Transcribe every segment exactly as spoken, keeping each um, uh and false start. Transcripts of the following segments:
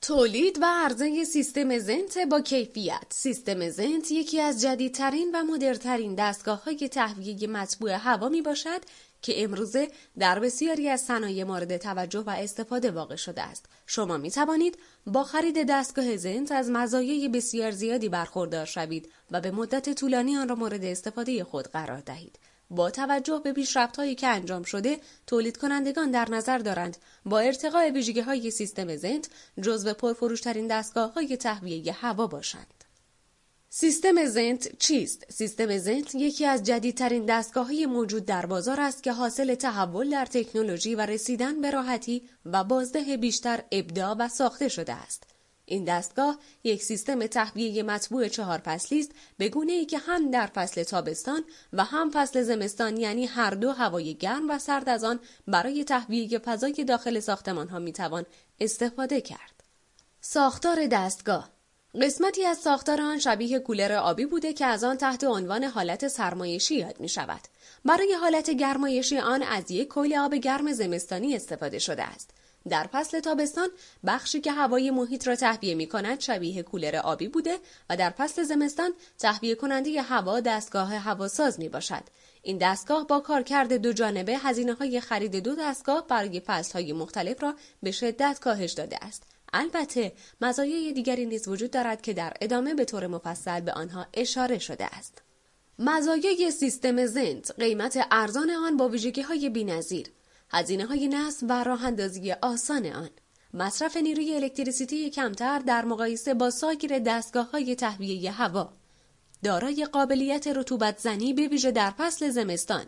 تولید و عرضه سیستم زنت با کیفیت. سیستم زنت یکی از جدیدترین و مدرن‌ترین دستگاه‌های تهویه مطبوع هوا می باشد که امروزه در بسیاری از صنایع مورد توجه و استفاده واقع شده است. شما می توانید با خرید دستگاه زنت از مزایای بسیار زیادی برخوردار شوید و به مدت طولانی آن را مورد استفاده خود قرار دهید. با توجه به پیشرفت‌هایی که انجام شده، تولید کنندگان در نظر دارند با ارتقاء ویژگی‌های سیستم زنت جزو پرفروش‌ترین دستگاه‌های تهویه هوا باشند. سیستم زنت چیست؟ سیستم زنت یکی از جدیدترین دستگاه‌های موجود در بازار است که حاصل تحول در تکنولوژی و رسیدن به راحتی و بازده بیشتر ابداع و ساخته شده است. این دستگاه یک سیستم تهویه مطبوع چهار فصلی است، به گونه‌ای که هم در فصل تابستان و هم فصل زمستان، یعنی هر دو هوای گرم و سرد از آن برای تهویه فضای داخل ساختمان‌ها می‌توان استفاده کرد. ساختار دستگاه: قسمتی از ساختار آن شبیه کولر آبی بوده که از آن تحت عنوان حالت سرمایشی یاد می‌شود. برای حالت گرمایشی آن از یک کویل آب گرم زمستانی استفاده شده است. در فصل تابستان بخشی که هوای محیط را تهویه می کند شبیه کولر آبی بوده و در فصل زمستان تهویه کننده هوا دستگاه هواساز می باشد. این دستگاه با کارکرد دو جانبه هزینه های خرید دو دستگاه برای فصل های مختلف را به شدت کاهش داده است. البته مزایای دیگری نیز وجود دارد که در ادامه به طور مفصل به آنها اشاره شده است. مزایای سیستم زنت: قیمت ارزان آن با ویژگی‌های بی‌نظیر، هزینه‌های نصب و راه‌اندازی آسان آن، مصرف نیروی الکتریسیته کمتر در مقایسه با سایر دستگاه‌های تهویه هوا، دارای قابلیت رطوبت زنی به ویژه در فصل زمستان،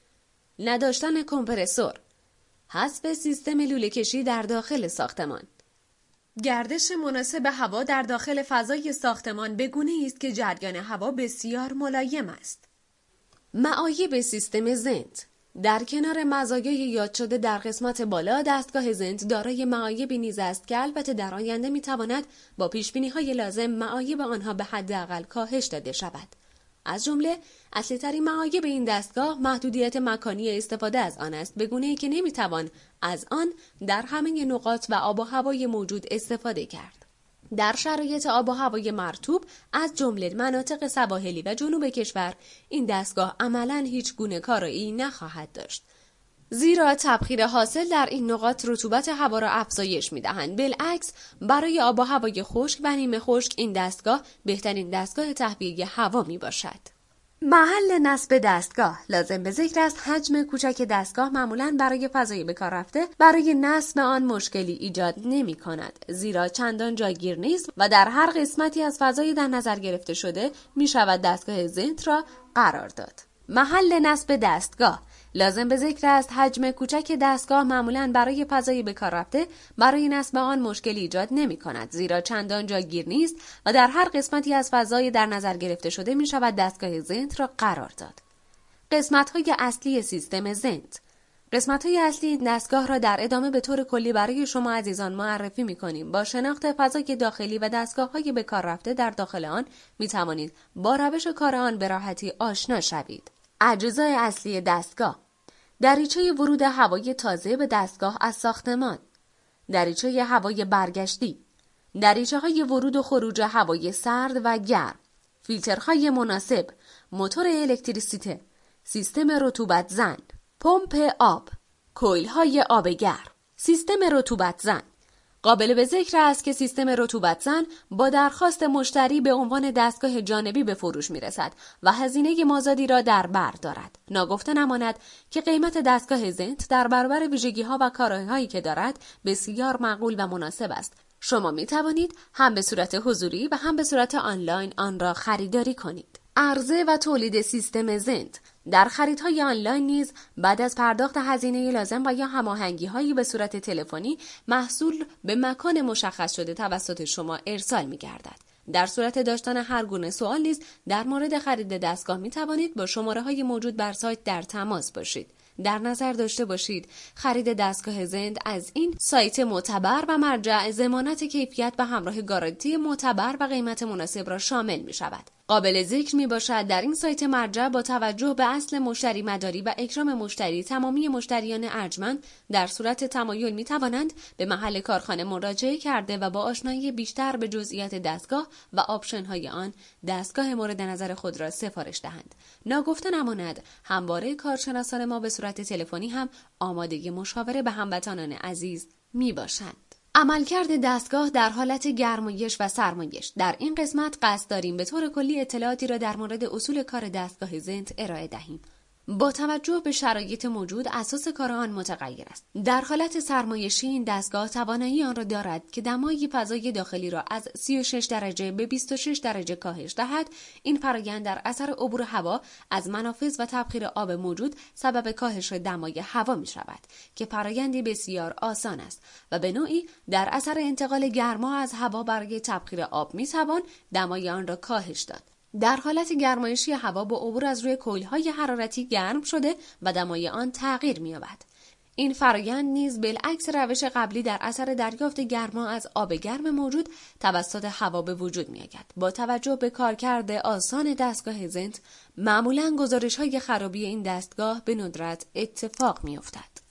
نداشتن کمپرسور، حذف سیستم لوله‌کشی در داخل ساختمان، گردش مناسب هوا در داخل فضای ساختمان به گونه‌ای است که جریان هوا بسیار ملایم است. معایب سیستم زنت: در کنار مزایای یاد شده در قسمت بالا، دستگاه زنت دارای معایبی نیز است که البته در آینده میتواند با پیشبینی‌های لازم معایب آنها به حداقل کاهش داده شود. از جمله اصلی ترین معایب این دستگاه محدودیت مکانی استفاده از آن است، به گونه‌ای که نمیتوان از آن در همه نقاط و آب و هوای موجود استفاده کرد. در شرایط آب و هوای مرطوب از جمله مناطق سواحلی و جنوب کشور این دستگاه عملاً هیچ گونه کارایی نخواهد داشت، زیرا تبخیر حاصل در این نقاط رطوبت هوا را افزایش می‌دهند. بالعکس برای آب و هوای خشک و نیمه خشک این دستگاه بهترین دستگاه تهویه هوا میباشد. محل نصب دستگاه: لازم به ذکر است حجم کوچک دستگاه معمولاً برای فضای به کار رفته برای نصب آن مشکلی ایجاد نمی کند، زیرا چندان جایگیر نیست و در هر قسمتی از فضای در نظر گرفته شده می شود دستگاه زنت را قرار داد. محل نصب دستگاه: لازم به ذکر است حجم کوچک دستگاه معمولاً برای فضای به کار رفته برای نصب آن مشکلی ایجاد نمی کند، زیرا چندان جایگیر نیست و در هر قسمتی از فضای در نظر گرفته شده می شود دستگاه زنت را قرار داد. قسمت‌های اصلی سیستم زنت: قسمت‌های اصلی این دستگاه را در ادامه به طور کلی برای شما عزیزان معرفی می‌کنیم. با شناخت فضای داخلی و دستگاه‌های به کار رفته در داخل آن می توانید با روش کار آن به راحتی آشنا شوید. اجزای اصلی دستگاه: دریچه ورود هوای تازه به دستگاه از ساختمان، دریچه هوای برگشتی، دریچه‌های ورود و خروج هوای سرد و گرم، فیلترهای مناسب، موتور الکتریسیته، سیستم رطوبت زن، پمپ آب، کویل‌های آب گرم، سیستم رطوبت زن. قابل به ذکر است که سیستم رطوبت زن با درخواست مشتری به عنوان دستگاه جانبی به فروش میرسد و هزینه مازادی را در بر دارد. ناگفته نماند که قیمت دستگاه زنت در برابر ویژگی‌ها و کارایی که دارد بسیار معقول و مناسب است. شما می توانید هم به صورت حضوری و هم به صورت آنلاین آن را خریداری کنید. عرضه و تولید سیستم زنت: در خریدهای آنلاین نیز بعد از پرداخت هزینه لازم و یا هماهنگی‌هایی به صورت تلفنی محصول به مکان مشخص شده توسط شما ارسال می‌گردد. در صورت داشتن هر گونه سوال نیز در مورد خرید دستگاه می توانید با شماره‌های موجود بر سایت در تماس باشید. در نظر داشته باشید خرید دستگاه زنت از این سایت معتبر و مرجع ضمانت کیفیت و همراه گارانتی معتبر و قیمت مناسب را شامل می شود. قابل ذکر می باشد در این سایت مرجع با توجه به اصل مشتری مداری و اکرام مشتری، تمامی مشتریان ارجمند در صورت تمایل می توانند به محل کارخانه مراجعه کرده و با آشنایی بیشتر به جزئیات دستگاه و آپشن های آن دستگاه مورد نظر خود را سفارش دهند. ناگفته نماند همواره کارشناسان ما به صورت تلفنی هم آماده مشاوره به هموطنان عزیز می باشند. عملکرد دستگاه در حالت گرمایش و سرمایش. در این قسمت قصد داریم به طور کلی اطلاعاتی را در مورد اصول کار دستگاه زنت ارائه دهیم. با توجه به شرایط موجود اساس کار آن متغیر است. در حالت سرمایشی این دستگاه توانایی آن را دارد که دمای فضای داخلی را از سی و شش درجه به بیست و شش درجه کاهش دهد. این فرآیند در اثر عبور هوا از منافذ و تبخیر آب موجود سبب کاهش دمای هوا می شود که فرآیندی بسیار آسان است و به نوعی در اثر انتقال گرما از هوا برای تبخیر آب می توان دمای آن را کاهش داد. در حالت گرمایشی هوا با عبور از روی کویل‌های حرارتی گرم شده و دمای آن تغییر می‌یابد. این فرآیند نیز بالعکس روش قبلی در اثر دریافت گرما از آب گرم موجود توسط هوا به وجود می‌آید. با توجه به کارکرد آسان دستگاه زنت، معمولاً گزارش‌های خرابی این دستگاه به ندرت اتفاق می‌افتد.